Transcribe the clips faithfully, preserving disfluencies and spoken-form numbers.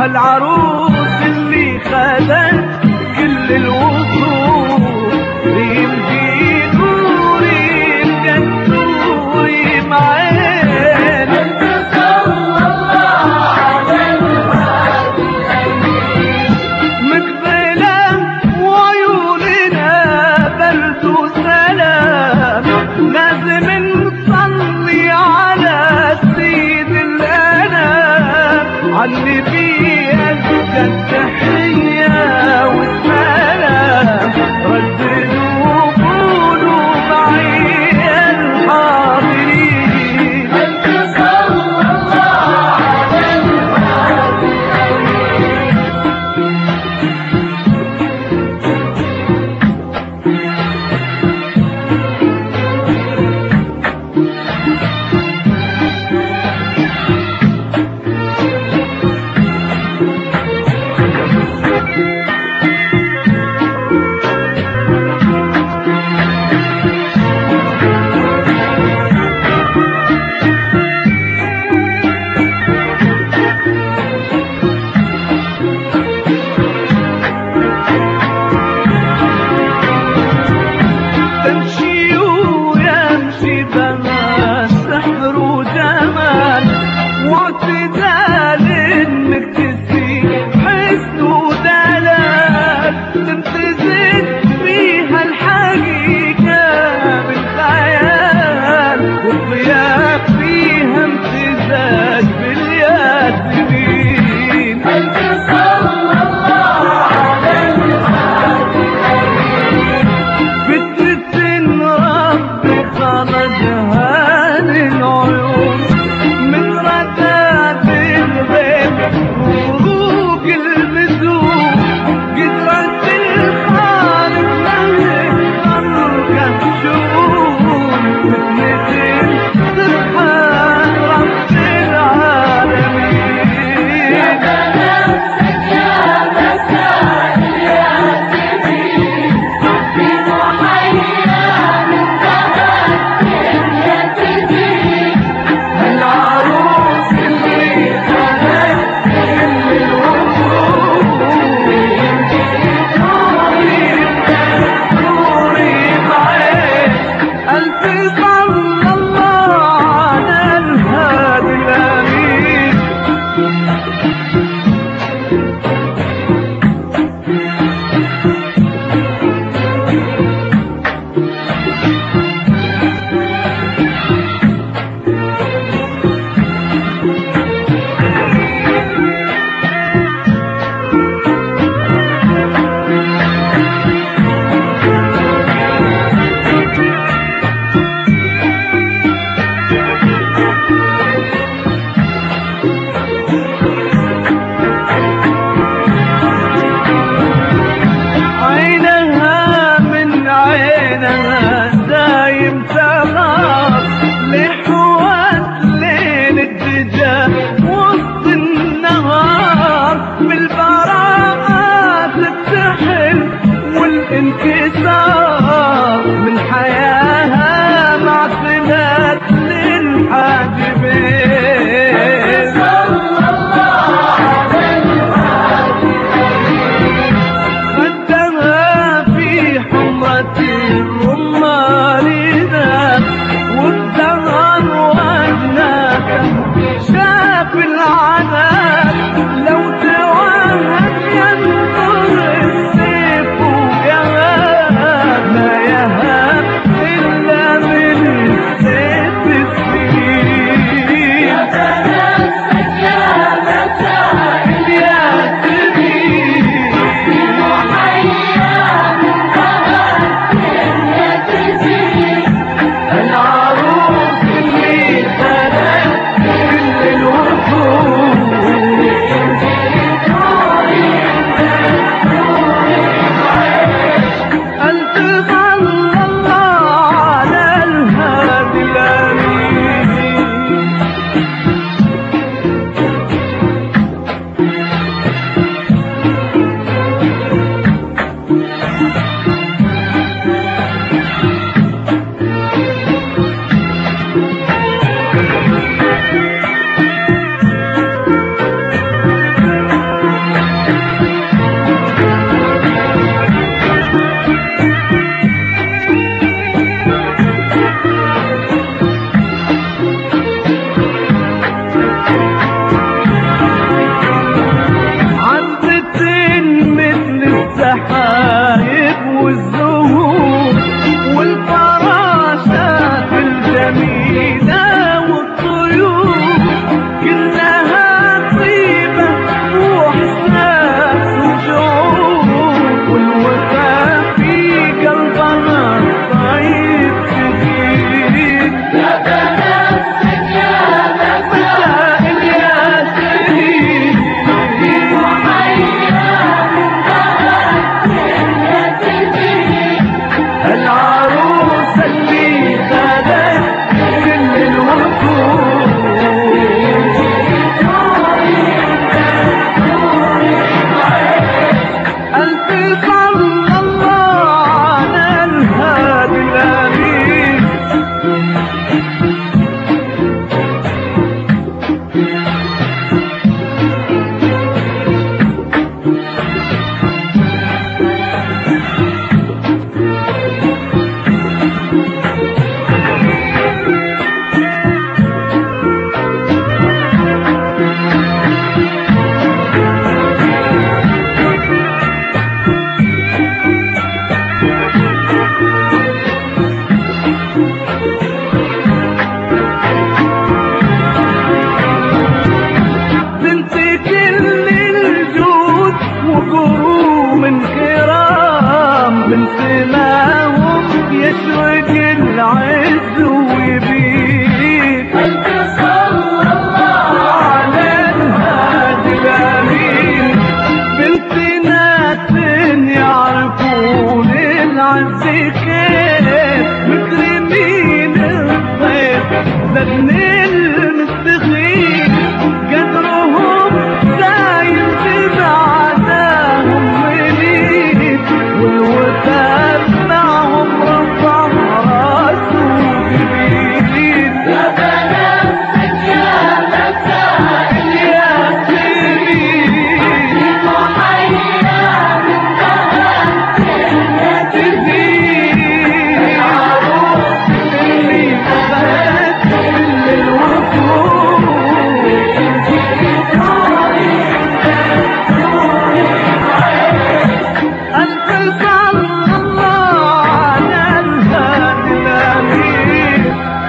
العروس اللي خدت كل الوفود يمشي دوري الجسوري معين مقبلة وعيوننا برد وسلام لازم نصلي على سيد الأنام علي فيها التحية والسلام رددوا قولوا معي الحاضرين أنت صلى الله كيف مكرمين الضيف زدني المستخيل قدرهم دايم في بعدهم مليك والوفاء معهم رفع راسه جميل يا بنات يا مسائل يا سبيل محيا من ذهب يا تزيد العروس اللي بغت كل الوفود ألف صلى الله على الهادي الأمين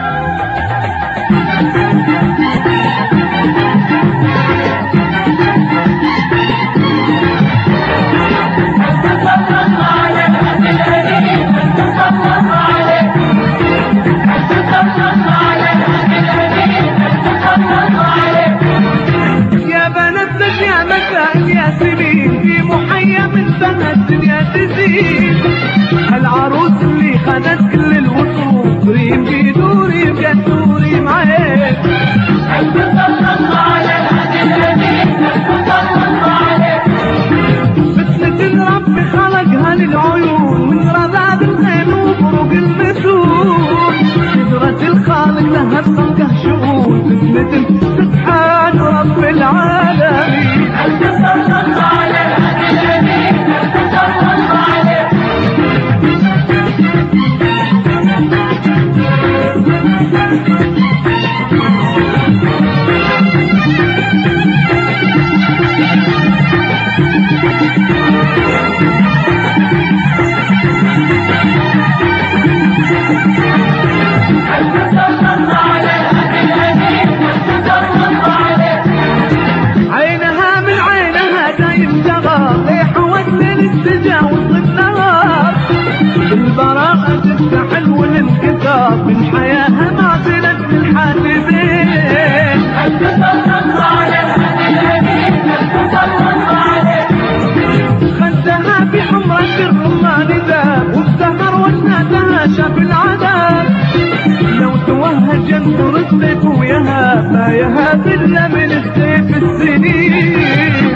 يا بنات يا مسائل يا سبيل في محيا من سنة الدنيا تزيد العروس اللي خدت كل الوصول ريم بيدوري بجسوري معاك بسمة الرب خلقها للعيون من رذاذ الخيل وبروق المسون قدرة الخالق لها بخلقه شؤون بسمة سبحان رب العالمين عينها من عينها دايم شغال لحوتن التجاوز النهار البراءة تفتح والانكسار من حياها معزلة الحاسبين خدها في حمرة الرمان ذاب والسهر وسناتها شاف العذاب لو توهج ينظر السيف ويهاب ما يهاب الا من السيف السنين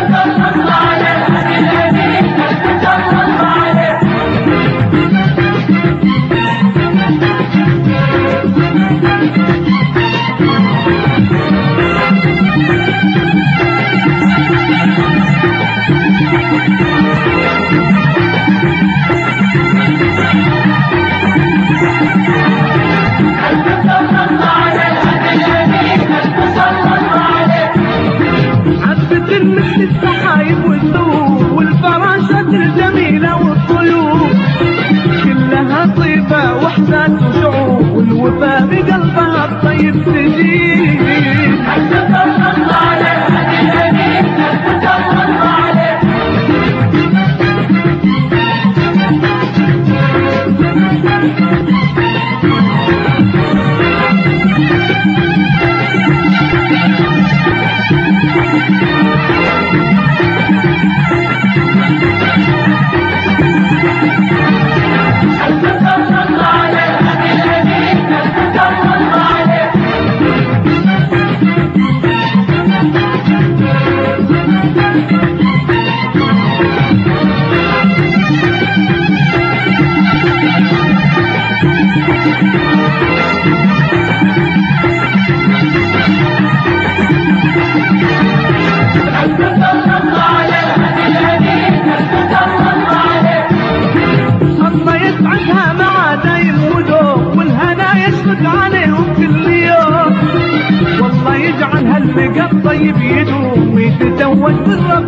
عذبة مثل السحايب والثوب والفراشات الجميلة والطيور كلها طيبة وحدات وشعور والوفاء بقلبها الطيب تجيب الله يسعدها مع دايم ودوم والهنا يشفق عليهم كل يوم والله يجعل هاللقاء طيب يدوم ويتزوج بالرب